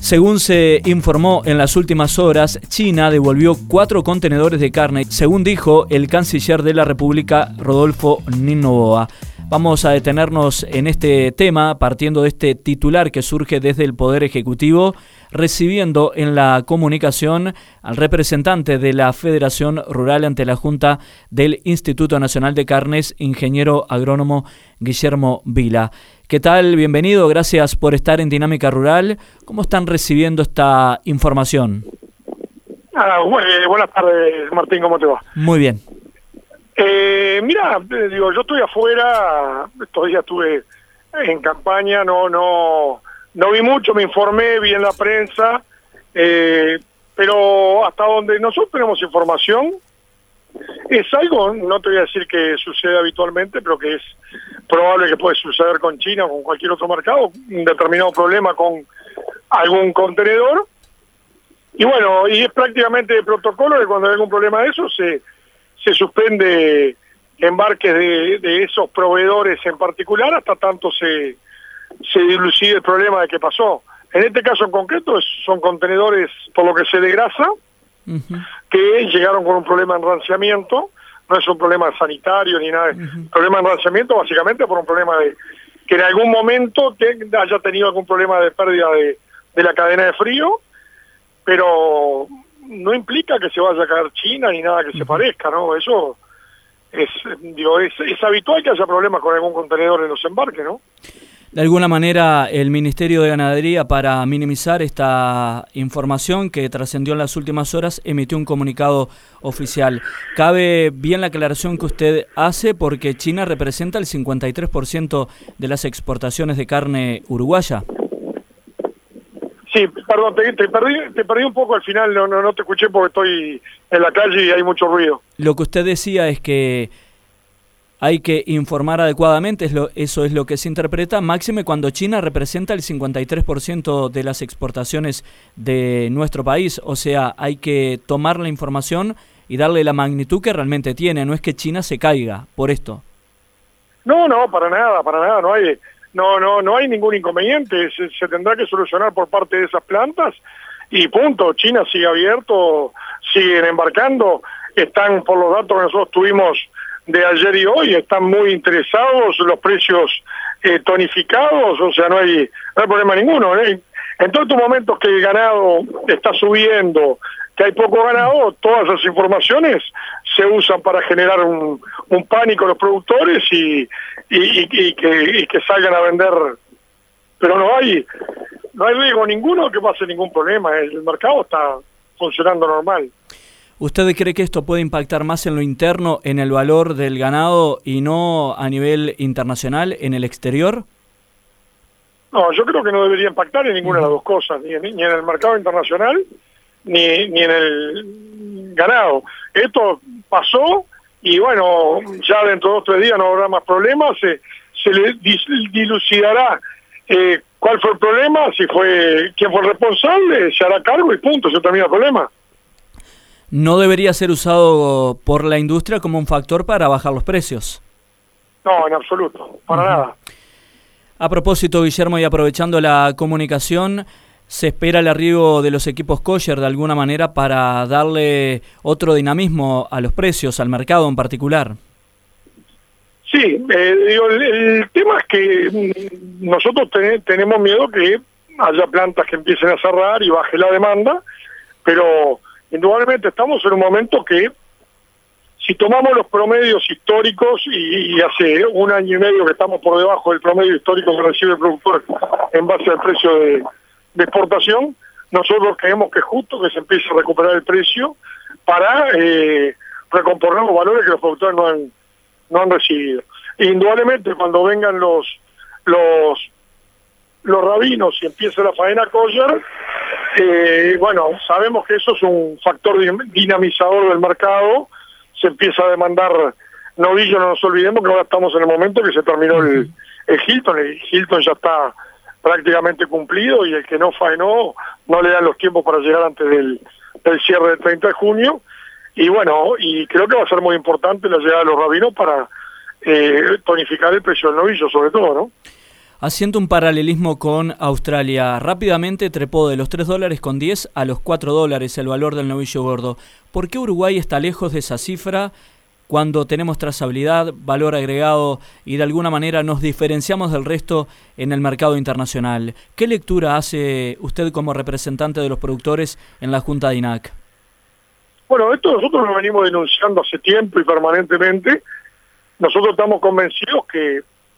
Según se informó en las últimas horas, China devolvió 4 contenedores de carne, según dijo el canciller de la República, Rodolfo Noboa. Vamos a detenernos en este tema partiendo de este titular que surge desde el Poder Ejecutivo, recibiendo en la comunicación al representante de la Federación Rural ante la Junta del Instituto Nacional de Carnes, ingeniero agrónomo Guillermo Vila. ¿Qué tal? Bienvenido, gracias por estar en Dinámica Rural. ¿Cómo están recibiendo esta información? Buenas tardes, Martín, ¿cómo te va? Muy bien. Mira, yo estoy afuera, estos días estuve en campaña, no vi mucho, me informé, vi en la prensa, pero hasta donde nosotros tenemos información, es algo, no te voy a decir que sucede habitualmente, pero que es probable que puede suceder con China o con cualquier otro mercado, un determinado problema con algún contenedor, y bueno, y es prácticamente de protocolo que cuando hay algún problema de eso se suspende embarques de esos proveedores en particular hasta tanto se dilucide el problema de qué pasó. En este caso en concreto son contenedores, por lo que sé, de grasa, que llegaron con un problema de enranciamiento. No es un problema sanitario ni nada, problema de enranciamiento básicamente por un problema de que en algún momento haya tenido algún problema de pérdida de la cadena de frío, pero no implica que se vaya a caer China ni nada que se parezca, ¿no? Eso es habitual que haya problemas con algún contenedor en los embarques, ¿no? De alguna manera, el Ministerio de Ganadería, para minimizar esta información que trascendió en las últimas horas, emitió un comunicado oficial. Cabe bien la aclaración que usted hace porque China representa el 53% de las exportaciones de carne uruguaya. Sí, perdón, te perdí un poco al final, no te escuché porque estoy en la calle y hay mucho ruido. Lo que usted decía es que hay que informar adecuadamente, eso es lo que se interpreta, máxime cuando China representa el 53% de las exportaciones de nuestro país, o sea, hay que tomar la información y darle la magnitud que realmente tiene, no es que China se caiga por esto. No, para nada, no hay ningún inconveniente, se tendrá que solucionar por parte de esas plantas y punto. China sigue abierto, siguen embarcando, están, por los datos que nosotros tuvimos de ayer y hoy, están muy interesados, los precios tonificados, o sea, no hay problema ninguno. En todos estos momentos que el ganado está subiendo, que hay poco ganado, todas esas informaciones se usan para generar un pánico en los productores y que salgan a vender, pero no hay riesgo ninguno que pase ningún problema, el mercado está funcionando normal. ¿Usted cree que esto puede impactar más en lo interno, en el valor del ganado y no a nivel internacional, en el exterior? No, yo creo que no debería impactar en ninguna de las dos cosas, ni en el mercado internacional ni en el ganado. Esto pasó y bueno, ya dentro de 2 o 3 días no habrá más problemas, se le dilucidará cuál fue el problema, quién fue el responsable, se hará cargo y punto, se termina el problema. ¿No debería ser usado por la industria como un factor para bajar los precios? No, en absoluto, para nada. A propósito, Guillermo, y aprovechando la comunicación, ¿se espera el arribo de los equipos kosher de alguna manera para darle otro dinamismo a los precios, al mercado en particular? Sí, el tema es que nosotros tenemos miedo que haya plantas que empiecen a cerrar y baje la demanda, pero indudablemente estamos en un momento que si tomamos los promedios históricos y hace 1 año y medio que estamos por debajo del promedio histórico que recibe el productor en base al precio de exportación, nosotros creemos que es justo que se empiece a recuperar el precio para recomponer los valores que los productores no han recibido. E indudablemente cuando vengan los rabinos y empiece la faena kosher, bueno, sabemos que eso es un factor dinamizador del mercado, se empieza a demandar novillo, no nos olvidemos que ahora estamos en el momento que se terminó el Hilton ya está prácticamente cumplido y el que no faenó no le dan los tiempos para llegar antes del cierre del 30 de junio y bueno, y creo que va a ser muy importante la llegada de los rabinos para tonificar el precio del novillo sobre todo, ¿no? Haciendo un paralelismo con Australia, rápidamente trepó de los $3,10 a los $4 el valor del novillo gordo. ¿Por qué Uruguay está lejos de esa cifra cuando tenemos trazabilidad, valor agregado y de alguna manera nos diferenciamos del resto en el mercado internacional? ¿Qué lectura hace usted como representante de los productores en la Junta de INAC? Bueno, esto nosotros lo venimos denunciando hace tiempo y permanentemente. Nosotros estamos convencidos que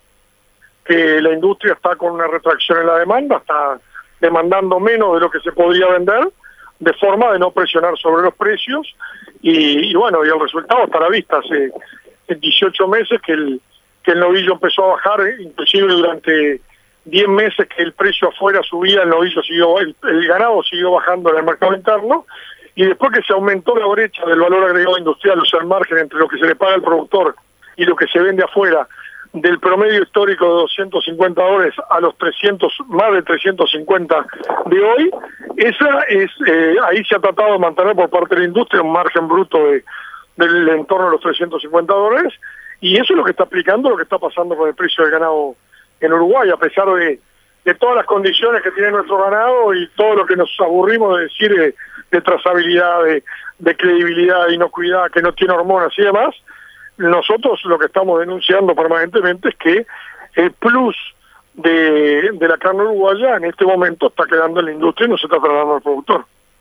la industria está con una retracción en la demanda, está demandando menos de lo que se podría vender, de forma de no presionar sobre los precios, y bueno, y el resultado está a la vista. Hace 18 meses que el novillo empezó a bajar, inclusive durante 10 meses que el precio afuera subía, el novillo siguió, el ganado siguió bajando en el mercado interno, y después que se aumentó la brecha del valor agregado industrial, o sea, el margen entre lo que se le paga al productor y lo que se vende afuera, del promedio histórico de $250 a los 300, más de 350 de hoy, esa es ahí se ha tratado de mantener por parte de la industria un margen bruto del entorno de los $350, y eso es lo que está aplicando lo que está pasando con el precio del ganado en Uruguay, a pesar de todas las condiciones que tiene nuestro ganado y todo lo que nos aburrimos de decir de trazabilidad, de credibilidad, de inocuidad, que no tiene hormonas y demás. Nosotros lo que estamos denunciando permanentemente es que el plus de la carne uruguaya en este momento está quedando en la industria y no se está trasladando al productor.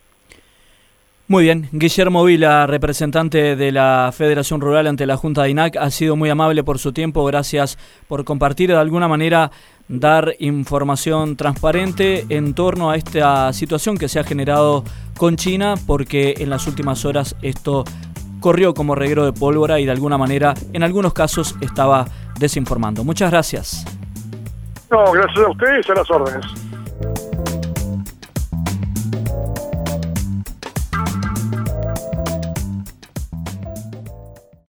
Muy bien, Guillermo Vila, representante de la Federación Rural ante la Junta de INAC, ha sido muy amable por su tiempo, gracias por compartir, de alguna manera dar información transparente en torno a esta situación que se ha generado con China, porque en las últimas horas esto corrió como reguero de pólvora y de alguna manera, en algunos casos, estaba desinformando. Muchas gracias. No, gracias a ustedes y a las órdenes.